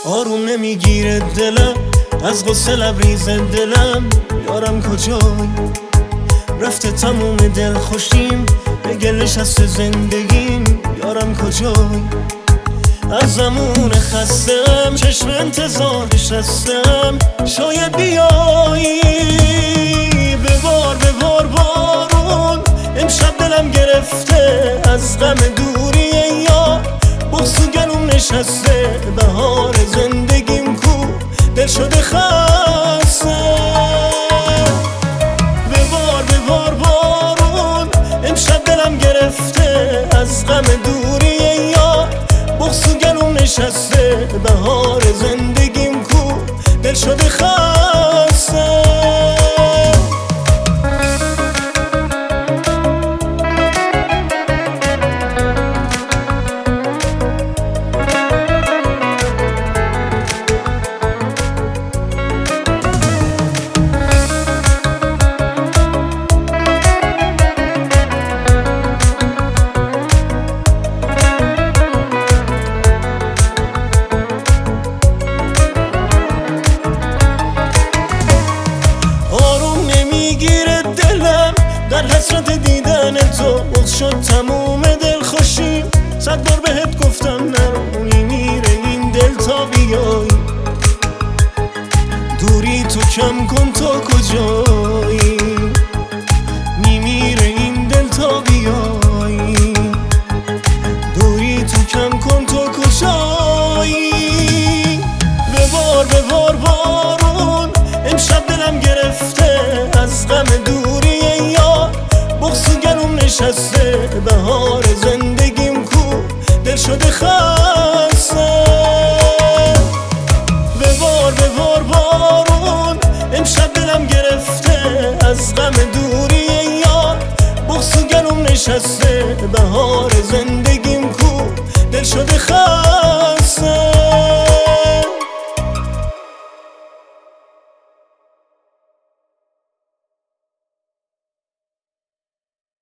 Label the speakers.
Speaker 1: آروم نمیگیره دلم، از غصه لبریز دلم. یارم کجای؟ رفته تموم دل خوشیم، به گل نشسته زندگیم. یارم کجای؟ از زمون خستم، چشم انتظارش هستم. شاید بیایی ببار ببار بارون. امشب دلم گرفته از غم دوری یار. بغض و گلوم نشسته، بهار زندگیم کو دل شده خسته. ببار ببار بارون، امشب دلم گرفته از غم دوری یار. بغض و گلوم نشسته، بهار زندگیم کو دل شده خسته. در حسرت دیدن تو بغض شد تموم دل خوشی. 100 بار بهت گفتم نرو، میمیره این دل تا بیایی. دوری تو کم کن، تو کجایی؟ میمیره این دل تا بیایی. دوری تو کم کن، تو کجایی؟ ببار ببار بارون، امشب دلم گرفته از غم دوری یار. بغض و گلوم نشسته، بهار زندگیم کو دل شده خسته. ببار ببار بارون، امشب دلم گرفته از غم دوری یار. بغض و گلوم نشسته، بهار زندگیم کو دل شده خسته.